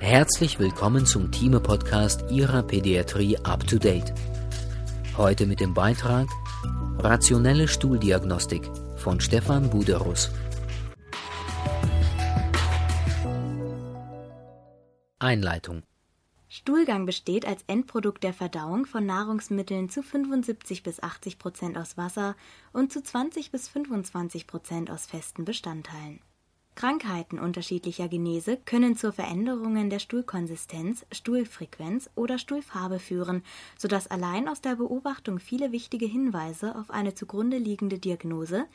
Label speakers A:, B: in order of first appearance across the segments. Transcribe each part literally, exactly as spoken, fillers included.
A: Herzlich willkommen zum Thieme-Podcast Ihrer Pädiatrie Up to Date. Heute mit dem Beitrag Rationelle Stuhldiagnostik von Stefan Buderus. Einleitung.
B: Stuhlgang besteht als Endprodukt der Verdauung von Nahrungsmitteln zu fünfundsiebzig bis achtzig Prozent aus Wasser und zu zwanzig bis fünfundzwanzig Prozent aus festen Bestandteilen. Krankheiten unterschiedlicher Genese können zu Veränderungen der Stuhlkonsistenz, Stuhlfrequenz oder Stuhlfarbe führen, sodass allein aus der Beobachtung viele wichtige Hinweise auf eine zugrunde liegende Diagnose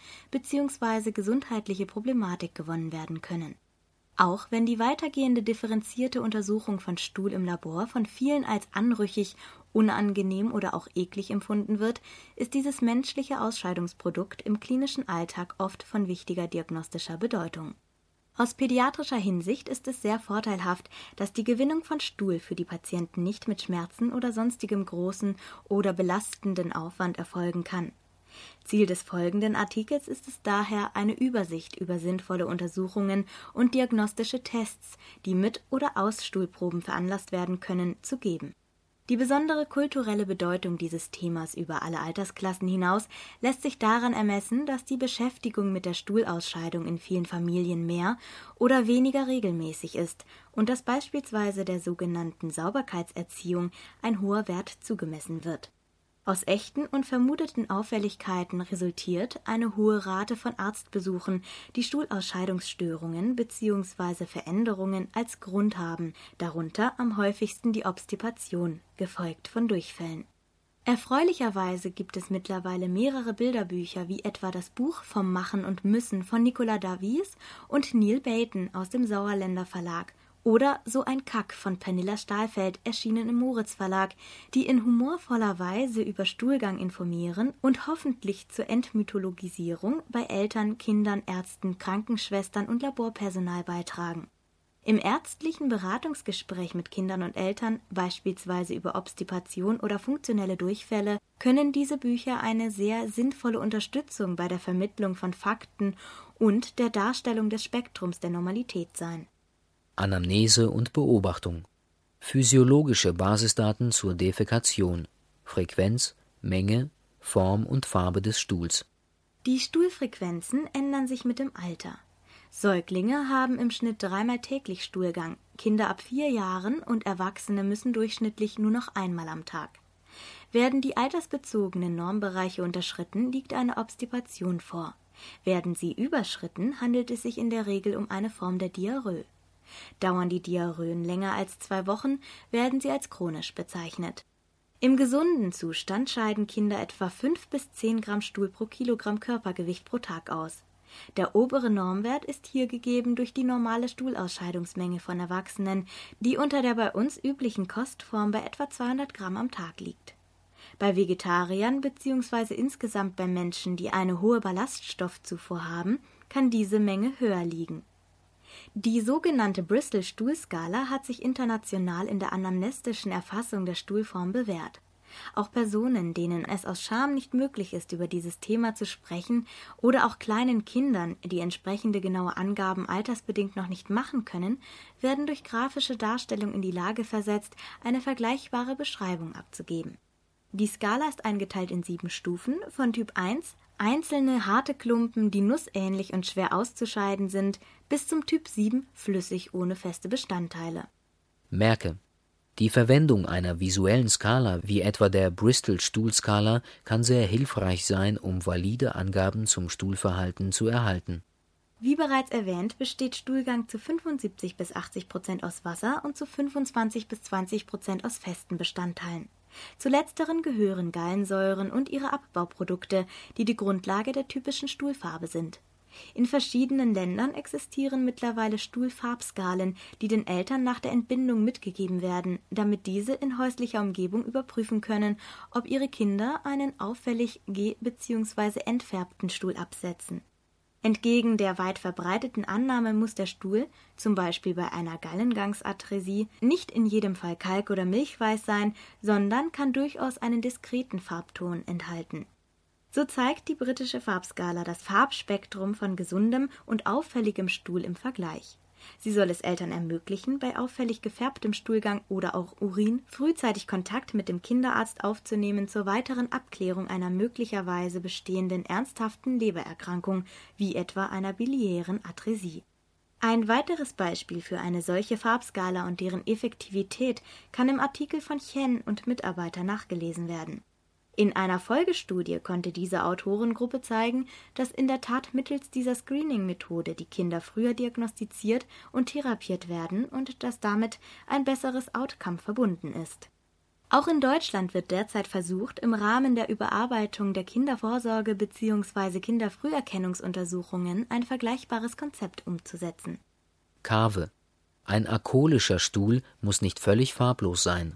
B: bzw. gesundheitliche Problematik gewonnen werden können. Auch wenn die weitergehende differenzierte Untersuchung von Stuhl im Labor von vielen als anrüchig, unangenehm oder auch eklig empfunden wird, ist dieses menschliche Ausscheidungsprodukt im klinischen Alltag oft von wichtiger diagnostischer Bedeutung. Aus pädiatrischer Hinsicht ist es sehr vorteilhaft, dass die Gewinnung von Stuhl für die Patienten nicht mit Schmerzen oder sonstigem großen oder belastenden Aufwand erfolgen kann. Ziel des folgenden Artikels ist es daher, eine Übersicht über sinnvolle Untersuchungen und diagnostische Tests, die mit oder aus Stuhlproben veranlasst werden können, zu geben. Die besondere kulturelle Bedeutung dieses Themas über alle Altersklassen hinaus lässt sich daran ermessen, dass die Beschäftigung mit der Stuhlausscheidung in vielen Familien mehr oder weniger regelmäßig ist und dass beispielsweise der sogenannten Sauberkeitserziehung ein hoher Wert zugemessen wird. Aus echten und vermuteten Auffälligkeiten resultiert eine hohe Rate von Arztbesuchen, die Stuhlausscheidungsstörungen bzw. Veränderungen als Grund haben, darunter am häufigsten die Obstipation, gefolgt von Durchfällen. Erfreulicherweise gibt es mittlerweile mehrere Bilderbücher, wie etwa das Buch Vom Machen und Müssen von Nicolas Davies und Neil Baton aus dem Sauerländer Verlag, oder So ein Kack von Pernilla Stahlfeld, erschienen im Moritz Verlag, die in humorvoller Weise über Stuhlgang informieren und hoffentlich zur Entmythologisierung bei Eltern, Kindern, Ärzten, Krankenschwestern und Laborpersonal beitragen. Im ärztlichen Beratungsgespräch mit Kindern und Eltern, beispielsweise über Obstipation oder funktionelle Durchfälle, können diese Bücher eine sehr sinnvolle Unterstützung bei der Vermittlung von Fakten und der Darstellung des Spektrums der Normalität sein.
A: Anamnese und Beobachtung. Physiologische Basisdaten zur Defekation. Frequenz, Menge, Form und Farbe des Stuhls.
B: Die Stuhlfrequenzen ändern sich mit dem Alter. Säuglinge haben im Schnitt dreimal täglich Stuhlgang, Kinder ab vier Jahren und Erwachsene müssen durchschnittlich nur noch einmal am Tag. Werden die altersbezogenen Normbereiche unterschritten, liegt eine Obstipation vor. Werden sie überschritten, handelt es sich in der Regel um eine Form der Diarrhoe. Dauern die Diarrhöen länger als zwei Wochen, werden sie als chronisch bezeichnet. Im gesunden Zustand scheiden Kinder etwa fünf bis zehn Gramm Stuhl pro Kilogramm Körpergewicht pro Tag aus. Der obere Normwert ist hier gegeben durch die normale Stuhlausscheidungsmenge von Erwachsenen, die unter der bei uns üblichen Kostform bei etwa zweihundert Gramm am Tag liegt. Bei Vegetariern bzw. insgesamt bei Menschen, die eine hohe Ballaststoffzufuhr haben, kann diese Menge höher liegen. Die sogenannte Bristol-Stuhlskala hat sich international in der anamnestischen Erfassung der Stuhlform bewährt. Auch Personen, denen es aus Scham nicht möglich ist, über dieses Thema zu sprechen, oder auch kleinen Kindern, die entsprechende genaue Angaben altersbedingt noch nicht machen können, werden durch grafische Darstellung in die Lage versetzt, eine vergleichbare Beschreibung abzugeben. Die Skala ist eingeteilt in sieben Stufen, von Typ eins, einzelne harte Klumpen, die nussähnlich und schwer auszuscheiden sind, bis zum Typ sieben, flüssig ohne feste Bestandteile.
A: Merke: Die Verwendung einer visuellen Skala, wie etwa der Bristol-Stuhlskala, kann sehr hilfreich sein, um valide Angaben zum Stuhlverhalten zu erhalten.
B: Wie bereits erwähnt, besteht Stuhlgang zu fünfundsiebzig bis achtzig Prozent aus Wasser und zu fünfundzwanzig bis zwanzig Prozent aus festen Bestandteilen. Zu letzteren gehören Gallensäuren und ihre Abbauprodukte, die die Grundlage der typischen Stuhlfarbe sind. In verschiedenen Ländern existieren mittlerweile Stuhlfarbskalen, die den Eltern nach der Entbindung mitgegeben werden, damit diese in häuslicher Umgebung überprüfen können, ob ihre Kinder einen auffällig ge- bzw. entfärbten Stuhl absetzen. Entgegen der weit verbreiteten Annahme muss der Stuhl, zum Beispiel bei einer Gallengangsadhäsie, nicht in jedem Fall kalk- oder milchweiß sein, sondern kann durchaus einen diskreten Farbton enthalten. So zeigt die britische Farbskala das Farbspektrum von gesundem und auffälligem Stuhl im Vergleich. Sie soll es Eltern ermöglichen, bei auffällig gefärbtem Stuhlgang oder auch Urin frühzeitig Kontakt mit dem Kinderarzt aufzunehmen zur weiteren Abklärung einer möglicherweise bestehenden ernsthaften Lebererkrankung, wie etwa einer biliären Atresie. Ein weiteres Beispiel für eine solche Farbskala und deren Effektivität kann im Artikel von Chen und Mitarbeiter nachgelesen werden. In einer Folgestudie konnte diese Autorengruppe zeigen, dass in der Tat mittels dieser Screening-Methode die Kinder früher diagnostiziert und therapiert werden und dass damit ein besseres Outcome verbunden ist. Auch in Deutschland wird derzeit versucht, im Rahmen der Überarbeitung der Kindervorsorge bzw. Kinderfrüherkennungsuntersuchungen ein vergleichbares Konzept umzusetzen.
A: Kave. Ein akolischer Stuhl muss nicht völlig farblos sein.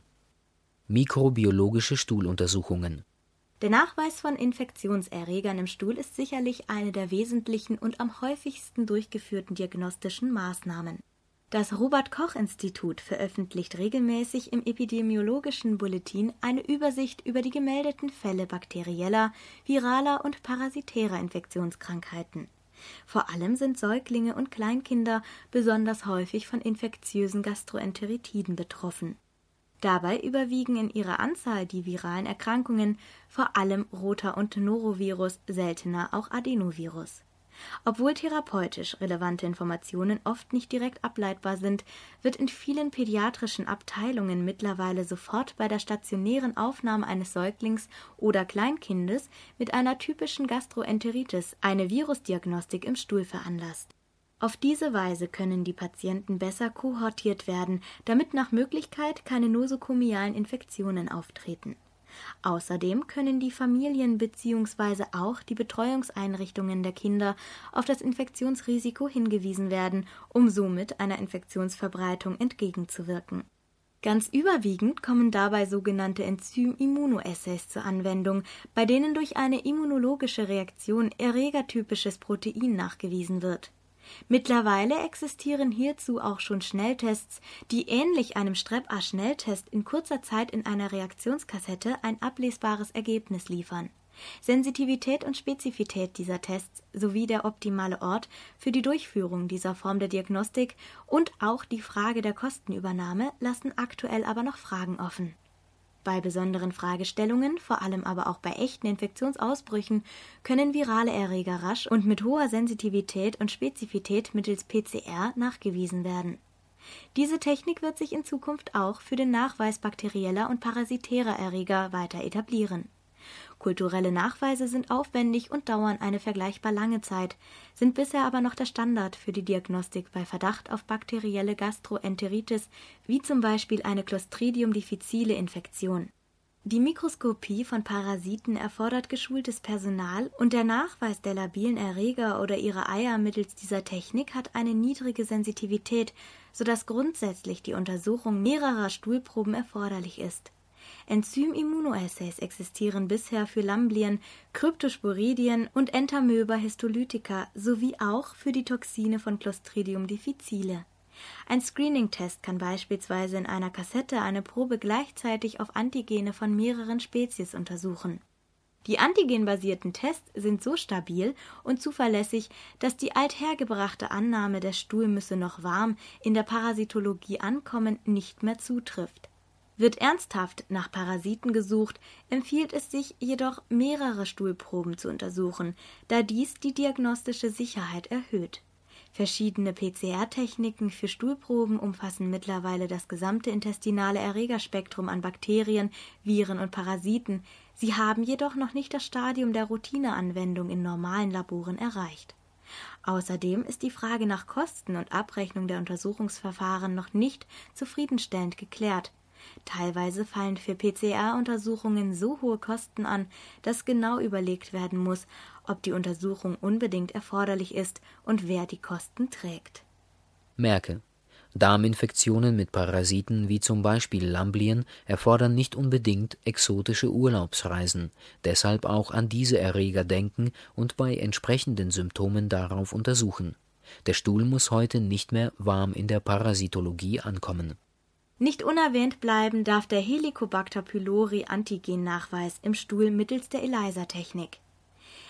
A: Mikrobiologische Stuhluntersuchungen.
B: Der Nachweis von Infektionserregern im Stuhl ist sicherlich eine der wesentlichen und am häufigsten durchgeführten diagnostischen Maßnahmen. Das Robert-Koch-Institut veröffentlicht regelmäßig im epidemiologischen Bulletin eine Übersicht über die gemeldeten Fälle bakterieller, viraler und parasitärer Infektionskrankheiten. Vor allem sind Säuglinge und Kleinkinder besonders häufig von infektiösen Gastroenteritiden betroffen. Dabei überwiegen in ihrer Anzahl die viralen Erkrankungen, vor allem Rota- und Norovirus, seltener auch Adenovirus. Obwohl therapeutisch relevante Informationen oft nicht direkt ableitbar sind, wird in vielen pädiatrischen Abteilungen mittlerweile sofort bei der stationären Aufnahme eines Säuglings oder Kleinkindes mit einer typischen Gastroenteritis eine Virusdiagnostik im Stuhl veranlasst. Auf diese Weise können die Patienten besser kohortiert werden, damit nach Möglichkeit keine nosokomialen Infektionen auftreten. Außerdem können die Familien bzw. auch die Betreuungseinrichtungen der Kinder auf das Infektionsrisiko hingewiesen werden, um somit einer Infektionsverbreitung entgegenzuwirken. Ganz überwiegend kommen dabei sogenannte Enzym-Immunoassays zur Anwendung, bei denen durch eine immunologische Reaktion erregertypisches Protein nachgewiesen wird. Mittlerweile existieren hierzu auch schon Schnelltests, die ähnlich einem Strep-A-Schnelltest in kurzer Zeit in einer Reaktionskassette ein ablesbares Ergebnis liefern. Sensitivität und Spezifität dieser Tests sowie der optimale Ort für die Durchführung dieser Form der Diagnostik und auch die Frage der Kostenübernahme lassen aktuell aber noch Fragen offen. Bei besonderen Fragestellungen, vor allem aber auch bei echten Infektionsausbrüchen, können virale Erreger rasch und mit hoher Sensitivität und Spezifität mittels P C R nachgewiesen werden. Diese Technik wird sich in Zukunft auch für den Nachweis bakterieller und parasitärer Erreger weiter etablieren. Kulturelle Nachweise sind aufwendig und dauern eine vergleichbar lange Zeit, sind bisher aber noch der Standard für die Diagnostik bei Verdacht auf bakterielle Gastroenteritis, wie zum Beispiel eine Clostridium difficile Infektion. Die Mikroskopie von Parasiten erfordert geschultes Personal und der Nachweis der labilen Erreger oder ihrer Eier mittels dieser Technik hat eine niedrige Sensitivität, sodass grundsätzlich die Untersuchung mehrerer Stuhlproben erforderlich ist. Enzym-Immunoassays existieren bisher für Lamblien, Cryptosporidien und Entamoeba histolytica sowie auch für die Toxine von Clostridium difficile. Ein Screening-Test kann beispielsweise in einer Kassette eine Probe gleichzeitig auf Antigene von mehreren Spezies untersuchen. Die antigenbasierten Tests sind so stabil und zuverlässig, dass die althergebrachte Annahme, der Stuhl müsse noch warm in der Parasitologie ankommen, nicht mehr zutrifft. Wird ernsthaft nach Parasiten gesucht, empfiehlt es sich jedoch, mehrere Stuhlproben zu untersuchen, da dies die diagnostische Sicherheit erhöht. Verschiedene P C R-Techniken für Stuhlproben umfassen mittlerweile das gesamte intestinale Erregerspektrum an Bakterien, Viren und Parasiten. Sie haben jedoch noch nicht das Stadium der Routineanwendung in normalen Laboren erreicht. Außerdem ist die Frage nach Kosten und Abrechnung der Untersuchungsverfahren noch nicht zufriedenstellend geklärt. Teilweise fallen für P C R-Untersuchungen so hohe Kosten an, dass genau überlegt werden muss, ob die Untersuchung unbedingt erforderlich ist und wer die Kosten trägt.
A: Merke: Darminfektionen mit Parasiten wie zum Beispiel Lamblien erfordern nicht unbedingt exotische Urlaubsreisen, deshalb auch an diese Erreger denken und bei entsprechenden Symptomen darauf untersuchen. Der Stuhl muss heute nicht mehr warm in der Parasitologie ankommen.
B: Nicht unerwähnt bleiben darf der Helicobacter pylori Antigennachweis im Stuhl mittels der ELISA-Technik.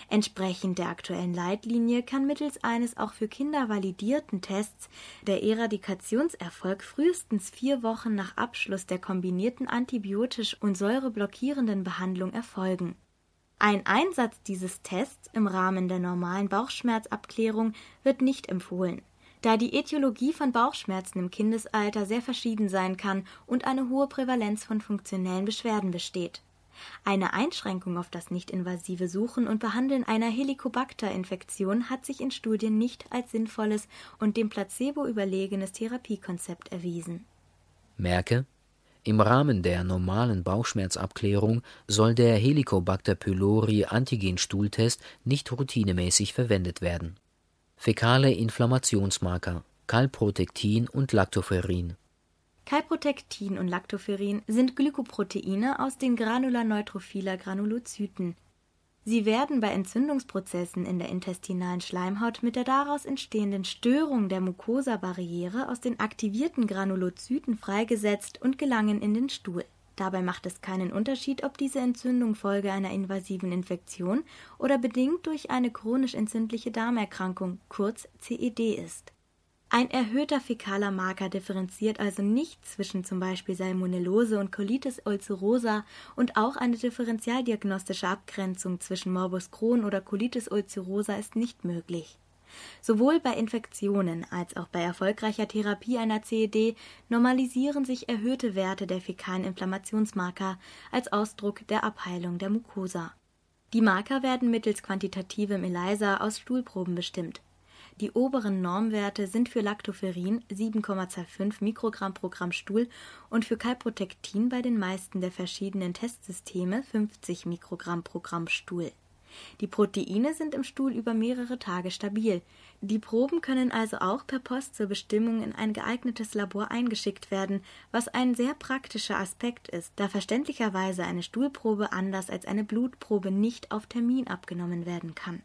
B: Entsprechend der aktuellen Leitlinie kann mittels eines auch für Kinder validierten Tests der Eradikationserfolg frühestens vier Wochen nach Abschluss der kombinierten antibiotisch- und säureblockierenden Behandlung erfolgen. Ein Einsatz dieses Tests im Rahmen der normalen Bauchschmerzabklärung wird nicht empfohlen, da die Ätiologie von Bauchschmerzen im Kindesalter sehr verschieden sein kann und eine hohe Prävalenz von funktionellen Beschwerden besteht. Eine Einschränkung auf das nicht-invasive Suchen und Behandeln einer Helicobacter-Infektion hat sich in Studien nicht als sinnvolles und dem Placebo überlegenes Therapiekonzept erwiesen.
A: Merke: Im Rahmen der normalen Bauchschmerzabklärung soll der Helicobacter pylori Antigen-Stuhltest nicht routinemäßig verwendet werden. Fäkale Inflammationsmarker, Calprotectin und Lactoferrin.
B: Calprotectin und Lactoferrin sind Glykoproteine aus den Granula neutrophiler Granulozyten. Sie werden bei Entzündungsprozessen in der intestinalen Schleimhaut mit der daraus entstehenden Störung der Mucosa-Barriere aus den aktivierten Granulozyten freigesetzt und gelangen in den Stuhl. Dabei macht es keinen Unterschied, ob diese Entzündung Folge einer invasiven Infektion oder bedingt durch eine chronisch entzündliche Darmerkrankung, kurz C E D, ist. Ein erhöhter fäkaler Marker differenziert also nicht zwischen zum Beispiel Salmonellose und Colitis ulcerosa und auch eine differentialdiagnostische Abgrenzung zwischen Morbus Crohn oder Colitis ulcerosa ist nicht möglich. Sowohl bei Infektionen als auch bei erfolgreicher Therapie einer C E D normalisieren sich erhöhte Werte der fäkalen Inflammationsmarker als Ausdruck der Abheilung der Mucosa. Die Marker werden mittels quantitativem ELISA aus Stuhlproben bestimmt. Die oberen Normwerte sind für Lactoferrin sieben Komma fünfundzwanzig Mikrogramm pro Gramm Stuhl und für Calprotectin bei den meisten der verschiedenen Testsysteme fünfzig Mikrogramm pro Gramm Stuhl. Die Proteine sind im Stuhl über mehrere Tage stabil. Die Proben können also auch per Post zur Bestimmung in ein geeignetes Labor eingeschickt werden, was ein sehr praktischer Aspekt ist, da verständlicherweise eine Stuhlprobe anders als eine Blutprobe nicht auf Termin abgenommen werden kann.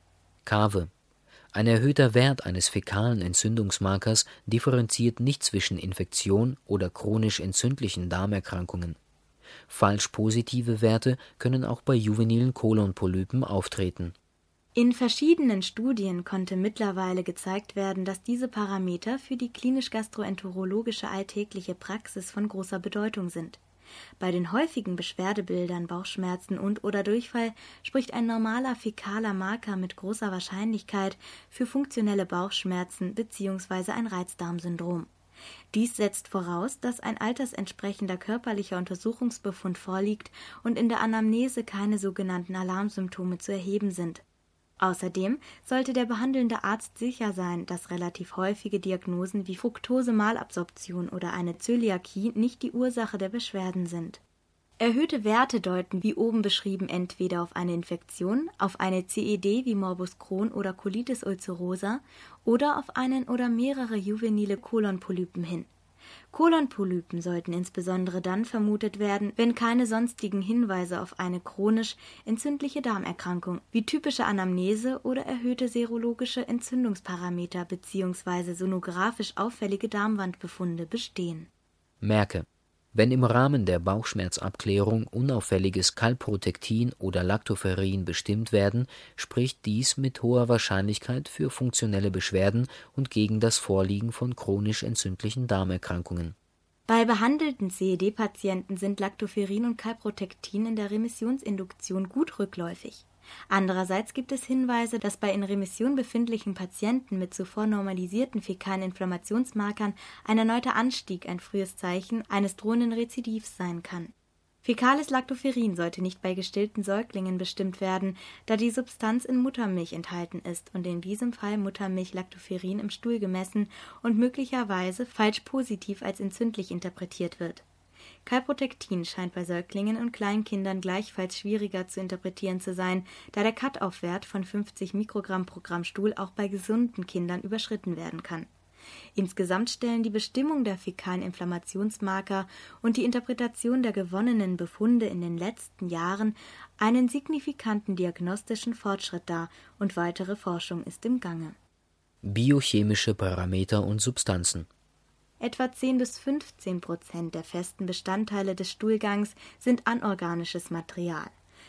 A: Kave: Ein erhöhter Wert eines fäkalen Entzündungsmarkers differenziert nicht zwischen Infektion oder chronisch entzündlichen Darmerkrankungen. Falsch positive Werte können auch bei juvenilen Kolonpolypen auftreten.
B: In verschiedenen Studien konnte mittlerweile gezeigt werden, dass diese Parameter für die klinisch-gastroenterologische alltägliche Praxis von großer Bedeutung sind. Bei den häufigen Beschwerdebildern, Bauchschmerzen und/oder Durchfall spricht ein normaler fäkaler Marker mit großer Wahrscheinlichkeit für funktionelle Bauchschmerzen bzw. ein Reizdarmsyndrom. Dies setzt voraus, dass ein altersentsprechender körperlicher Untersuchungsbefund vorliegt und in der Anamnese keine sogenannten Alarmsymptome zu erheben sind. Außerdem sollte der behandelnde Arzt sicher sein, dass relativ häufige Diagnosen wie Fructose-Malabsorption oder eine Zöliakie nicht die Ursache der Beschwerden sind. Erhöhte Werte deuten wie oben beschrieben entweder auf eine Infektion, auf eine C E D wie Morbus Crohn oder Colitis ulcerosa oder auf einen oder mehrere juvenile Kolonpolypen hin. Kolonpolypen sollten insbesondere dann vermutet werden, wenn keine sonstigen Hinweise auf eine chronisch entzündliche Darmerkrankung wie typische Anamnese oder erhöhte serologische Entzündungsparameter bzw. sonografisch auffällige Darmwandbefunde bestehen.
A: Merke: Wenn im Rahmen der Bauchschmerzabklärung unauffälliges Calprotectin oder Lactoferrin bestimmt werden, spricht dies mit hoher Wahrscheinlichkeit für funktionelle Beschwerden und gegen das Vorliegen von chronisch entzündlichen Darmerkrankungen.
B: Bei behandelten C E D-Patienten sind Lactoferrin und Calprotectin in der Remissionsinduktion gut rückläufig. Andererseits gibt es Hinweise, dass bei in Remission befindlichen Patienten mit zuvor normalisierten fäkalen Inflammationsmarkern ein erneuter Anstieg ein frühes Zeichen eines drohenden Rezidivs sein kann. Fäkales Lactoferrin sollte nicht bei gestillten Säuglingen bestimmt werden, da die Substanz in Muttermilch enthalten ist und in diesem Fall Muttermilch-Lactoferrin im Stuhl gemessen und möglicherweise falsch positiv als entzündlich interpretiert wird. Calprotectin scheint bei Säuglingen und Kleinkindern gleichfalls schwieriger zu interpretieren zu sein, da der Cut-off-Wert von fünfzig Mikrogramm pro Gramm Stuhl auch bei gesunden Kindern überschritten werden kann. Insgesamt stellen die Bestimmung der fäkalen Inflammationsmarker und die Interpretation der gewonnenen Befunde in den letzten Jahren einen signifikanten diagnostischen Fortschritt dar und weitere Forschung ist im Gange.
A: Biochemische Parameter und Substanzen.
B: Etwa zehn bis fünfzehn Prozent der festen Bestandteile des Stuhlgangs sind anorganisches Material.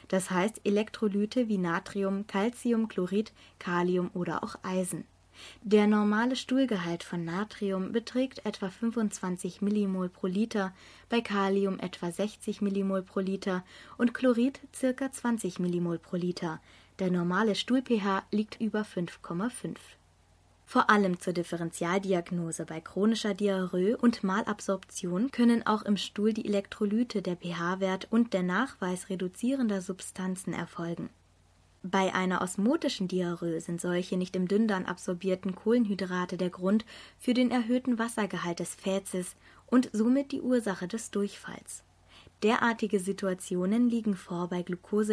B: das heißt Elektrolyte wie Natrium, Calcium, Chlorid, Kalium oder auch Eisen. Der normale Stuhlgehalt von Natrium beträgt etwa fünfundzwanzig Millimol pro Liter, bei Kalium etwa sechzig Millimol pro Liter und Chlorid ca. zwanzig Millimol pro Liter. Der normale Stuhl-pH liegt über fünf Komma fünf. Vor allem zur Differentialdiagnose bei chronischer Diarrhoe und Malabsorption können auch im Stuhl die Elektrolyte, der pH-Wert und der Nachweis reduzierender Substanzen erfolgen. Bei einer osmotischen Diarrhoe sind solche nicht im Dünndarm absorbierten Kohlenhydrate der Grund für den erhöhten Wassergehalt des Fäzes und somit die Ursache des Durchfalls. Derartige Situationen liegen vor bei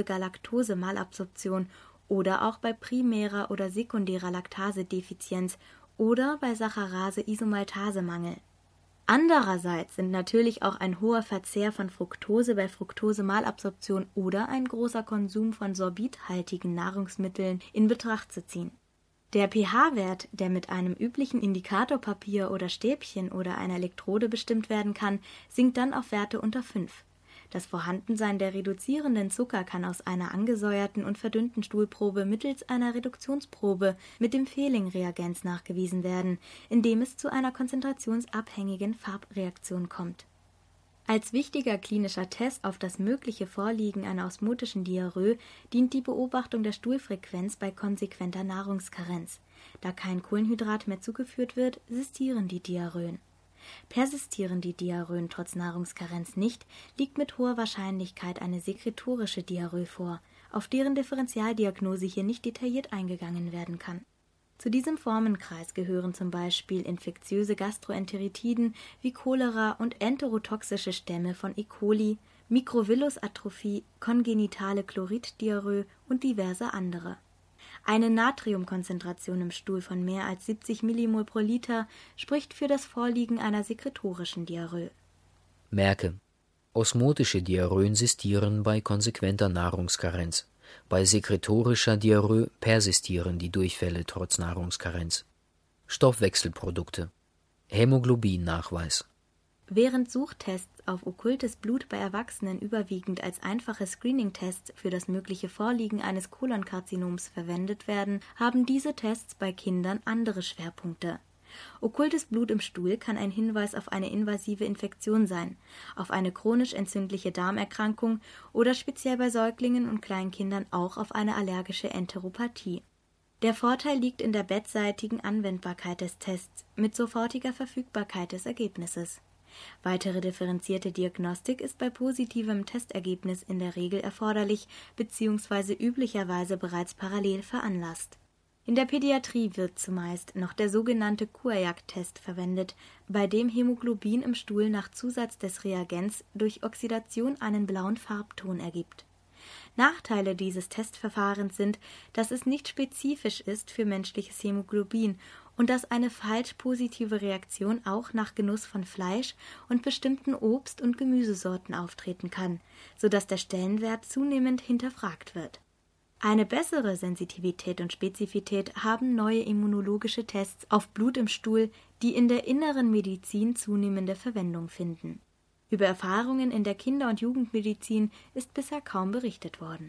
B: Glucose-Galactose-Malabsorption oder auch bei primärer oder sekundärer Laktasedefizienz oder bei Saccharase-Isomaltase-Mangel. Andererseits sind natürlich auch ein hoher Verzehr von Fructose bei Fructose-Malabsorption oder ein großer Konsum von sorbithaltigen Nahrungsmitteln in Betracht zu ziehen. Der pH-Wert, der mit einem üblichen Indikatorpapier oder Stäbchen oder einer Elektrode bestimmt werden kann, sinkt dann auf Werte unter fünf. Das Vorhandensein der reduzierenden Zucker kann aus einer angesäuerten und verdünnten Stuhlprobe mittels einer Reduktionsprobe mit dem Fehling-Reagenz nachgewiesen werden, indem es zu einer konzentrationsabhängigen Farbreaktion kommt. Als wichtiger klinischer Test auf das mögliche Vorliegen einer osmotischen Diarrhoe dient die Beobachtung der Stuhlfrequenz bei konsequenter Nahrungskarenz. Da kein Kohlenhydrat mehr zugeführt wird, sistieren die Diarrhoen. Persistieren die Diarrhoen trotz Nahrungskarenz nicht, liegt mit hoher Wahrscheinlichkeit eine sekretorische Diarrhoe vor, auf deren Differentialdiagnose hier nicht detailliert eingegangen werden kann. Zu diesem Formenkreis gehören zum Beispiel infektiöse Gastroenteritiden wie Cholera und enterotoxische Stämme von E. coli, Mikrovillus-Atrophie, kongenitale Chloriddiarrhoe und diverse andere. Eine Natriumkonzentration im Stuhl von mehr als siebzig Millimol pro Liter spricht für das Vorliegen einer sekretorischen Diarrhoe.
A: Merke: Osmotische Diarrhoen sistieren bei konsequenter Nahrungskarenz. Bei sekretorischer Diarrhoe persistieren die Durchfälle trotz Nahrungskarenz. Stoffwechselprodukte: Hämoglobin-Nachweis.
B: Während Suchtests auf okkultes Blut bei Erwachsenen überwiegend als einfache Screening-Tests für das mögliche Vorliegen eines Kolonkarzinoms verwendet werden, haben diese Tests bei Kindern andere Schwerpunkte. Okkultes Blut im Stuhl kann ein Hinweis auf eine invasive Infektion sein, auf eine chronisch entzündliche Darmerkrankung oder speziell bei Säuglingen und Kleinkindern auch auf eine allergische Enteropathie. Der Vorteil liegt in der beidseitigen Anwendbarkeit des Tests mit sofortiger Verfügbarkeit des Ergebnisses. Weitere differenzierte Diagnostik ist bei positivem Testergebnis in der Regel erforderlich bzw. üblicherweise bereits parallel veranlasst. In der Pädiatrie wird zumeist noch der sogenannte Kuajak-Test verwendet, bei dem Hämoglobin im Stuhl nach Zusatz des Reagenz durch Oxidation einen blauen Farbton ergibt. Nachteile dieses Testverfahrens sind, dass es nicht spezifisch ist für menschliches Hämoglobin und dass eine falsch positive Reaktion auch nach Genuss von Fleisch und bestimmten Obst- und Gemüsesorten auftreten kann, sodass der Stellenwert zunehmend hinterfragt wird. Eine bessere Sensitivität und Spezifität haben neue immunologische Tests auf Blut im Stuhl, die in der inneren Medizin zunehmende Verwendung finden. Über Erfahrungen in der Kinder- und Jugendmedizin ist bisher kaum berichtet worden.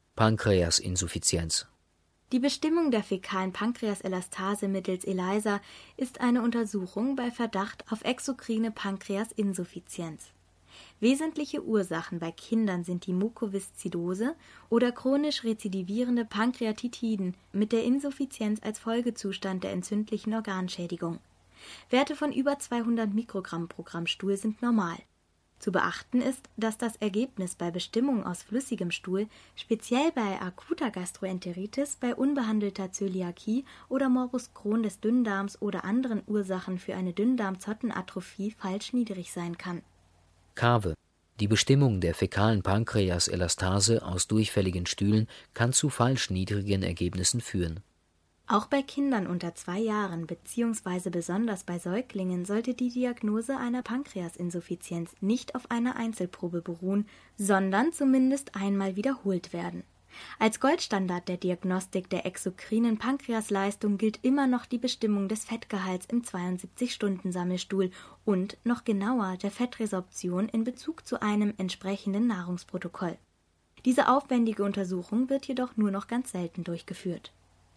A: Pankreasinsuffizienz.
B: Die Bestimmung der fäkalen Pankreaselastase mittels ELISA ist eine Untersuchung bei Verdacht auf exokrine Pankreasinsuffizienz. Wesentliche Ursachen bei Kindern sind die Mukoviszidose oder chronisch rezidivierende Pankreatitiden mit der Insuffizienz als Folgezustand der entzündlichen Organschädigung. Werte von über zweihundert Mikrogramm pro Gramm Stuhl sind normal. Zu beachten ist, dass das Ergebnis bei Bestimmung aus flüssigem Stuhl, speziell bei akuter Gastroenteritis, bei unbehandelter Zöliakie oder Morbus Crohn des Dünndarms oder anderen Ursachen für eine Dünndarmzottenatrophie falsch niedrig sein kann.
A: Kave. Die Bestimmung der fäkalen Pankreaselastase aus durchfälligen Stühlen kann zu falsch niedrigen Ergebnissen führen.
B: Auch bei Kindern unter zwei Jahren bzw. besonders bei Säuglingen sollte die Diagnose einer Pankreasinsuffizienz nicht auf einer Einzelprobe beruhen, sondern zumindest einmal wiederholt werden. Als Goldstandard der Diagnostik der exokrinen Pankreasleistung gilt immer noch die Bestimmung des Fettgehalts im zweiundsiebzig-Stunden-Sammelstuhl und noch genauer der Fettresorption in Bezug zu einem entsprechenden Nahrungsprotokoll. Diese aufwendige Untersuchung wird jedoch nur noch ganz selten durchgeführt.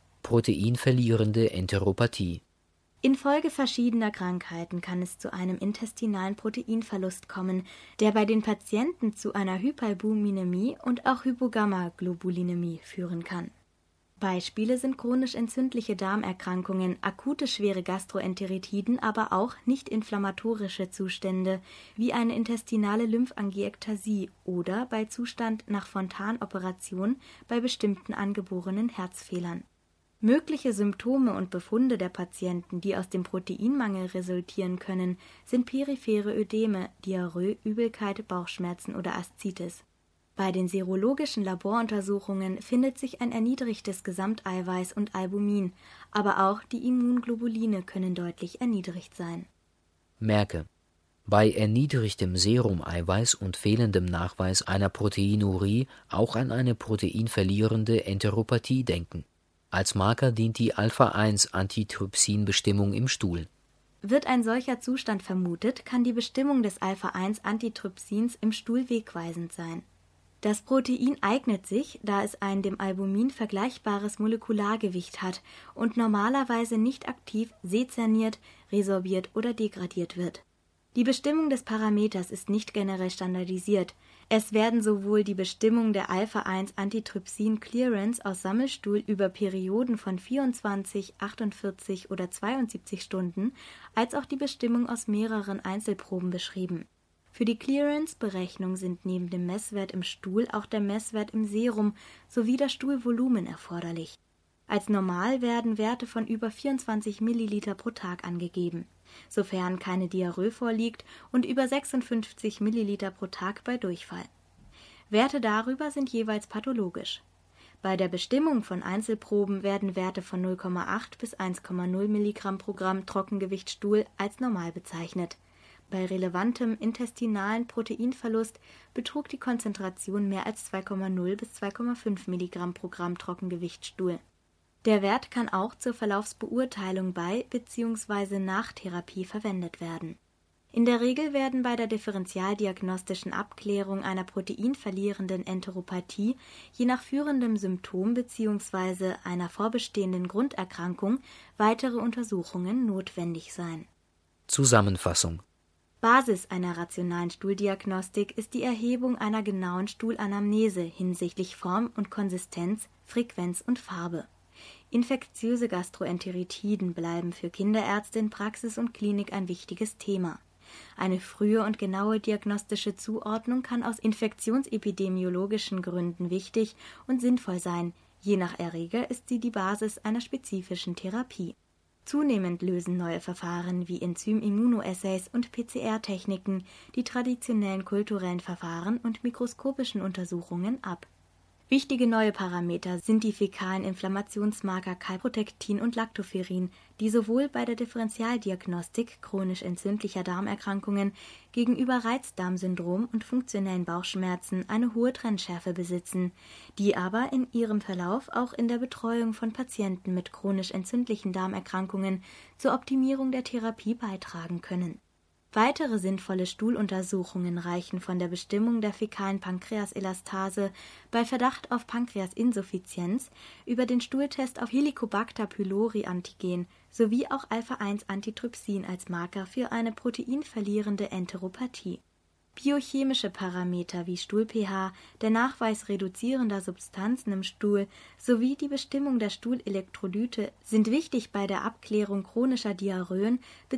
A: Proteinverlierende Enteropathie.
B: Infolge verschiedener Krankheiten kann es zu einem intestinalen Proteinverlust kommen, der bei den Patienten zu einer Hyperalbuminämie und auch Hypogammaglobulinämie führen kann. Beispiele sind chronisch entzündliche Darmerkrankungen, akute schwere Gastroenteritiden, aber auch nicht-inflammatorische Zustände wie eine intestinale Lymphangiektasie oder bei Zustand nach Fontan-Operation bei bestimmten angeborenen Herzfehlern. Mögliche Symptome und Befunde der Patienten, die aus dem Proteinmangel resultieren können, sind periphere Ödeme, Diarrhoe, Übelkeit, Bauchschmerzen oder Aszites. Bei den serologischen Laboruntersuchungen findet sich ein erniedrigtes Gesamteiweiß und Albumin, aber auch die Immunglobuline können deutlich erniedrigt sein.
A: Merke: Bei erniedrigtem Serumeiweiß und fehlendem Nachweis einer Proteinurie auch an eine proteinverlierende Enteropathie denken. Als Marker dient die Alpha eins Antitrypsin-Bestimmung im Stuhl.
B: Wird ein solcher Zustand vermutet, kann die Bestimmung des Alpha eins Antitrypsins im Stuhl wegweisend sein. Das Protein eignet sich, da es ein dem Albumin vergleichbares Molekulargewicht hat und normalerweise nicht aktiv sezerniert, resorbiert oder degradiert wird. Die Bestimmung des Parameters ist nicht generell standardisiert. Es werden sowohl die Bestimmung der Alpha eins Antitrypsin Clearance aus Sammelstuhl über Perioden von vierundzwanzig, achtundvierzig oder zweiundsiebzig Stunden als auch die Bestimmung aus mehreren Einzelproben beschrieben. Für die Clearance-Berechnung sind neben dem Messwert im Stuhl auch der Messwert im Serum sowie das Stuhlvolumen erforderlich. Als normal werden Werte von über vierundzwanzig Milliliter pro Tag angegeben, sofern keine Diarrhoe vorliegt, und über sechsundfünfzig Milliliter pro Tag bei Durchfall. Werte darüber sind jeweils pathologisch. Bei der Bestimmung von Einzelproben werden Werte von null Komma acht bis eins Komma null Milligramm pro Gramm Trockengewichtstuhl als normal bezeichnet. Bei relevantem intestinalen Proteinverlust betrug die Konzentration mehr als zwei Komma null bis zwei Komma fünf Milligramm pro Gramm Trockengewichtstuhl. Der Wert kann auch zur Verlaufsbeurteilung bei bzw. nach Therapie verwendet werden. In der Regel werden bei der differentialdiagnostischen Abklärung einer proteinverlierenden Enteropathie je nach führendem Symptom bzw. einer vorbestehenden Grunderkrankung weitere Untersuchungen notwendig sein.
A: Zusammenfassung:
B: Basis einer rationalen Stuhldiagnostik ist die Erhebung einer genauen Stuhlanamnese hinsichtlich Form und Konsistenz, Frequenz und Farbe. Infektiöse Gastroenteritiden bleiben für Kinderärzte in Praxis und Klinik ein wichtiges Thema. Eine frühe und genaue diagnostische Zuordnung kann aus infektionsepidemiologischen Gründen wichtig und sinnvoll sein. Je nach Erreger ist sie die Basis einer spezifischen Therapie. Zunehmend lösen neue Verfahren wie Enzym-Immunoassays und P C R-Techniken die traditionellen kulturellen Verfahren und mikroskopischen Untersuchungen ab. Wichtige neue Parameter sind die fäkalen Inflammationsmarker Calprotectin und Lactoferrin, die sowohl bei der Differentialdiagnostik chronisch entzündlicher Darmerkrankungen gegenüber Reizdarmsyndrom und funktionellen Bauchschmerzen eine hohe Trennschärfe besitzen, die aber in ihrem Verlauf auch in der Betreuung von Patienten mit chronisch entzündlichen Darmerkrankungen zur Optimierung der Therapie beitragen können. Weitere sinnvolle Stuhluntersuchungen reichen von der Bestimmung der fäkalen Pankreaselastase bei Verdacht auf Pankreasinsuffizienz über den Stuhltest auf Helicobacter pylori Antigen sowie auch Alpha eins Antitrypsin als Marker für eine proteinverlierende Enteropathie. Biochemische Parameter wie Stuhl-pH, der Nachweis reduzierender Substanzen im Stuhl sowie die Bestimmung der Stuhlelektrolyte sind wichtig bei der Abklärung chronischer Diarrhoen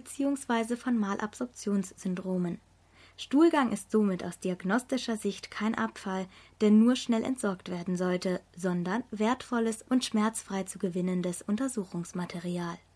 B: bzw. von Malabsorptionssyndromen. Stuhlgang ist somit aus diagnostischer Sicht kein Abfall, der nur schnell entsorgt werden sollte, sondern wertvolles und schmerzfrei zu gewinnendes Untersuchungsmaterial.